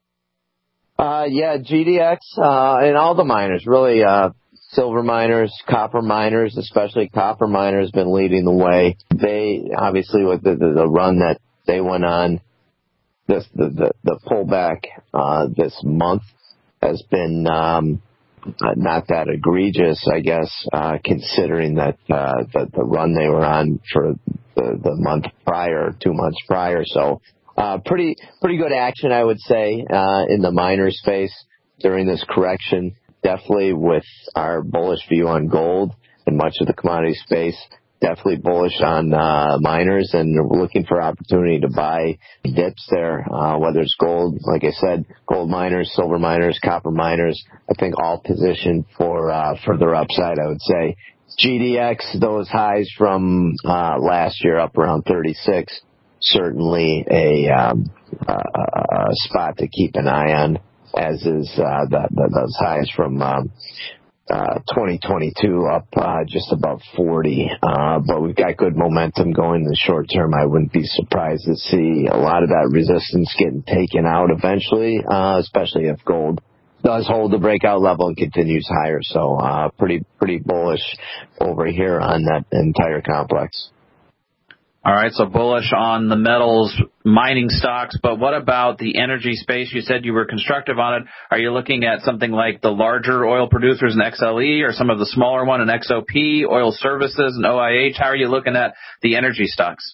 Uh, yeah, G D X uh, and all the miners, really, uh, silver miners, copper miners, especially copper miners, have been leading the way. They, obviously, with the, the, the run that they went on, this the, the, the pullback uh, this month has been um, not that egregious, I guess, uh, considering that uh, the, the run they were on for the, the month prior, two months prior. So uh, pretty pretty good action, I would say, uh, in the miner space during this correction. Definitely with our bullish view on gold and much of the commodity space, definitely bullish on uh, miners, and we're looking for opportunity to buy dips there, uh, whether it's gold, like I said, gold miners, silver miners, copper miners. I think all positioned for uh, further upside, I would say. G D X, those highs from uh, last year up around thirty-six, certainly a, um, a, a spot to keep an eye on, as is uh, the, the, those highs from um, uh, twenty twenty-two up uh, just above forty. Uh, but we've got good momentum going in the short term. I wouldn't be surprised to see a lot of that resistance getting taken out eventually, uh, especially if gold does hold the breakout level and continues higher. So uh, pretty pretty bullish over here on that entire complex. All right, so bullish on the metals mining stocks, but what about the energy space? You said you were constructive on it. Are you looking at something like the larger oil producers in X L E or some of the smaller one in X O P, oil services and O I H? How are you looking at the energy stocks?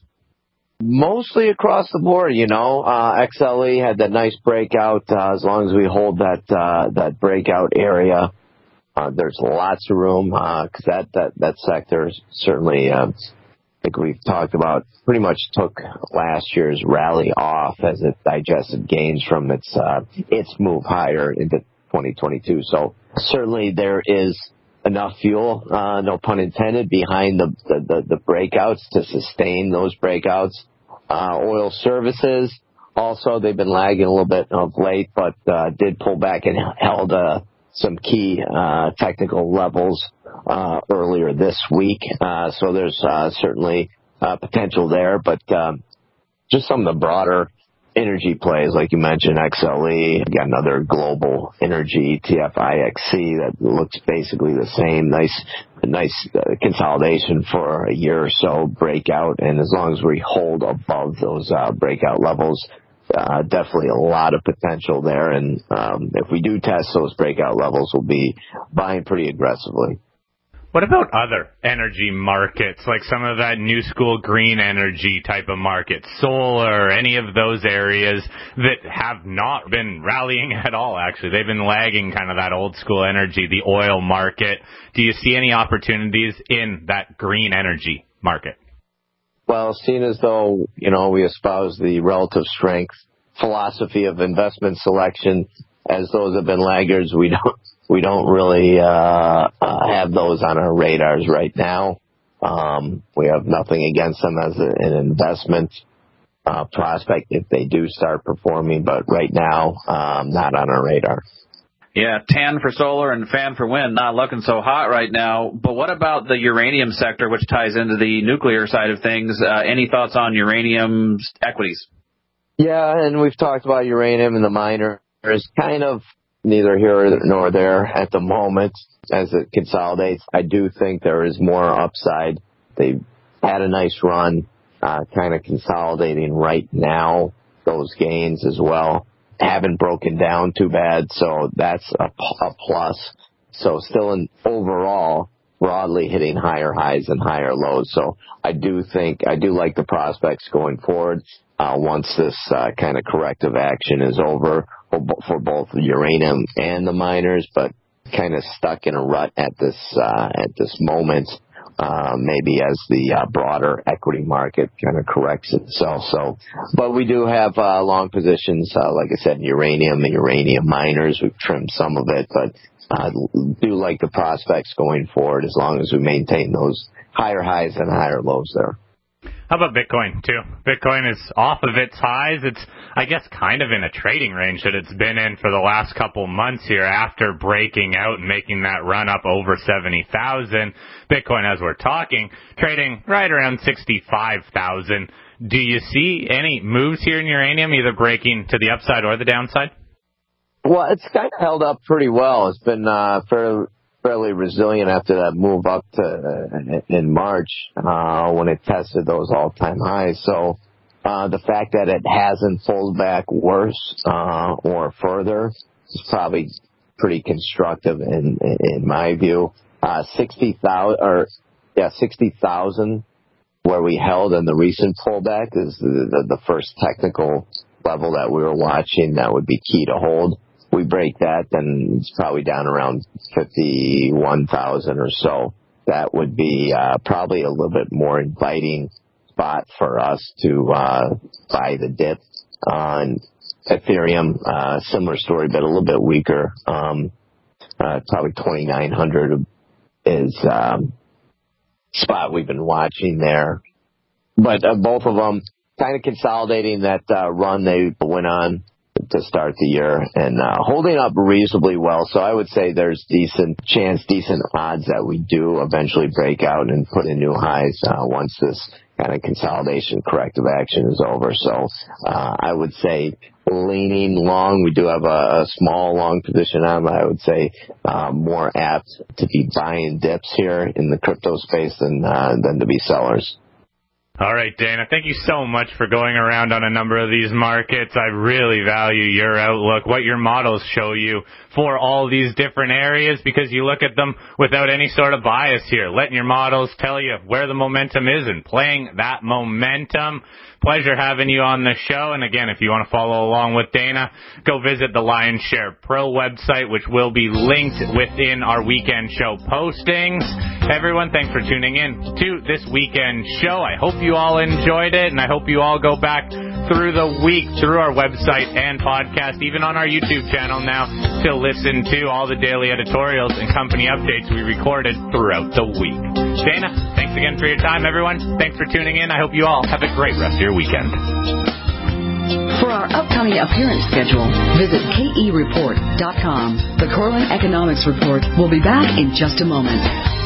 Mostly across the board, you know. Uh, X L E had that nice breakout. Uh, as long as we hold that uh, that breakout area, uh, there's lots of room because uh, that, that, that sector is certainly... Uh, like we've talked about, pretty much took last year's rally off as it digested gains from its uh, its move higher into twenty twenty-two. So certainly there is enough fuel, uh, no pun intended, behind the, the, the, the breakouts to sustain those breakouts. Uh, oil services, also, they've been lagging a little bit of late, but uh, did pull back and held uh, some key uh, technical levels Uh, earlier this week. Uh, so there's uh, certainly uh, potential there, but um, just some of the broader energy plays, like you mentioned, X L E, got another global energy T F I X C that looks basically the same. Nice, nice uh, consolidation for a year or so, breakout, and as long as we hold above those uh, breakout levels, Uh, definitely a lot of potential there, and um, if we do test those breakout levels, we'll be buying pretty aggressively. What about other energy markets, like some of that new school green energy type of market, solar, any of those areas that have not been rallying at all, actually? They've been lagging kind of that old school energy, the oil market. Do you see any opportunities in that green energy market? Well, seeing as though, you know, we espouse the relative strength philosophy of investment selection, as those have been laggards, we don't we don't really uh, uh, have those on our radars right now. Um, we have nothing against them as a, an investment uh, prospect if they do start performing, but right now, um, not on our radar. Yeah, tan for solar and fan for wind, not looking so hot right now. But what about the uranium sector, which ties into the nuclear side of things? Uh, any thoughts on uranium equities? Yeah, and we've talked about uranium and the miners. Kind of neither here nor there at the moment as it consolidates. I do think there is more upside. They've had a nice run, uh, kind of consolidating right now, those gains as well. Haven't broken down too bad, so that's a, a plus. So still in overall, broadly hitting higher highs and higher lows. So I do think, I do like the prospects going forward uh, once this uh, kind of corrective action is over for, for both the uranium and the miners, but kind of stuck in a rut at this uh, at this moment uh, maybe as the uh, broader equity market kind of corrects itself. So, but we do have uh, long positions, uh, like I said, in uranium and uranium miners. We've trimmed some of it, but I uh, do like the prospects going forward as long as we maintain those higher highs and higher lows there. How about Bitcoin, too? Bitcoin is off of its highs. It's, I guess, kind of in a trading range that it's been in for the last couple months here after breaking out and making that run up over seventy thousand. Bitcoin, as we're talking, trading right around sixty-five thousand. Do you see any moves here in uranium, either breaking to the upside or the downside? Well, it's kind of held up pretty well. It's been uh, fairly... fairly resilient after that move up to uh, in March uh, when it tested those all-time highs. So uh, the fact that it hasn't pulled back worse uh, or further is probably pretty constructive in in my view. Uh, sixty thousand or yeah, sixty thousand where we held in the recent pullback is the, the, the first technical level that we were watching. That would be key to hold. We break that, then it's probably down around fifty-one thousand or so. That would be uh, probably a little bit more inviting spot for us to uh, buy the dip. On uh, Ethereum, uh, similar story, but a little bit weaker. Um, uh, probably twenty-nine hundred is um, spot we've been watching there. But uh, both of them kind of consolidating that uh, run they went on to start the year and uh, holding up reasonably well. So I would say there's decent chance, decent odds that we do eventually break out and put in new highs uh, once this kind of consolidation corrective action is over. So uh, I would say leaning long. We do have a, a small long position on, but I would say uh, more apt to be buying dips here in the crypto space than uh, than to be sellers. All right, Dana, thank you so much for going around on a number of these markets. I really value your outlook, what your models show you for all these different areas, because you look at them without any sort of bias here, letting your models tell you where the momentum is and playing that momentum. Pleasure having you on the show. And again, if you want to follow along with Dana, go visit the Lion Share Pro website, which will be linked within our weekend show postings. Everyone, thanks for tuning in to this weekend show. I hope you all enjoyed it, and I hope you all go back through the week through our website and podcast, even on our YouTube channel now, to listen to all the daily editorials and company updates we recorded throughout the week. Dana, thanks again for your time, everyone. Thanks for tuning in. I hope you all have a great rest of your weekend. For our upcoming appearance schedule, visit K E report dot com. The Corwin Economics Report will be back in just a moment.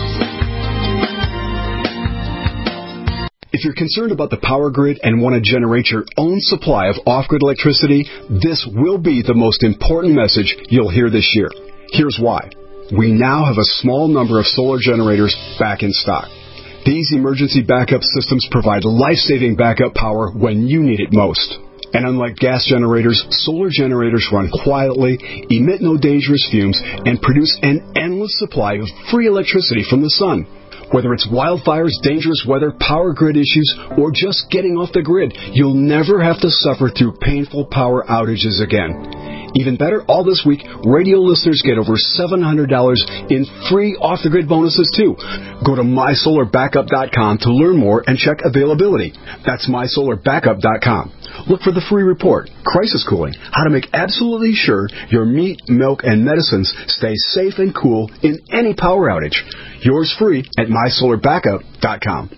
If you're concerned about the power grid and want to generate your own supply of off-grid electricity, this will be the most important message you'll hear this year. Here's why. We now have a small number of solar generators back in stock. These emergency backup systems provide life-saving backup power when you need it most. And unlike gas generators, solar generators run quietly, emit no dangerous fumes, and produce an endless supply of free electricity from the sun. Whether it's wildfires, dangerous weather, power grid issues, or just getting off the grid, you'll never have to suffer through painful power outages again. Even better, all this week, radio listeners get over seven hundred dollars in free off-the-grid bonuses, too. Go to my solar backup dot com to learn more and check availability. That's my solar backup dot com. Look for the free report, Crisis Cooling, how to make absolutely sure your meat, milk, and medicines stay safe and cool in any power outage. Yours free at my solar backup dot com.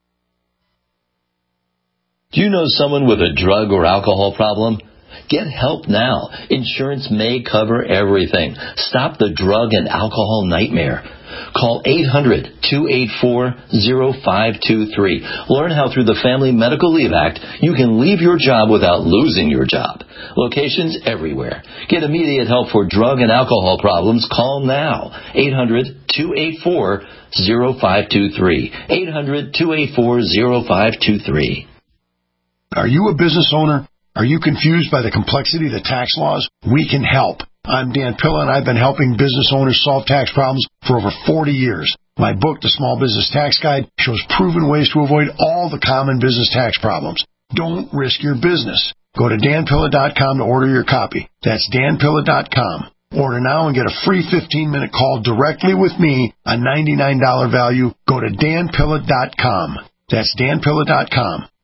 Do you know someone with a drug or alcohol problem? Get help now. Insurance may cover everything. Stop the drug and alcohol nightmare. Call eight hundred, two eight four, zero five two three. Learn how through the Family Medical Leave Act you can leave your job without losing your job. Locations everywhere. Get immediate help for drug and alcohol problems. Call now. eight hundred, two eight four, zero five two three. eight hundred, two eight four, zero five two three. Are you a business owner? Are you confused by the complexity of the tax laws? We can help. I'm Dan Pilla, and I've been helping business owners solve tax problems for over forty years. My book, The Small Business Tax Guide, shows proven ways to avoid all the common business tax problems. Don't risk your business. Go to dan pilla dot com to order your copy. That's dan pilla dot com. Order now and get a free fifteen-minute call directly with me on ninety-nine dollars value. Go to dan pilla dot com. That's dan pilla dot com.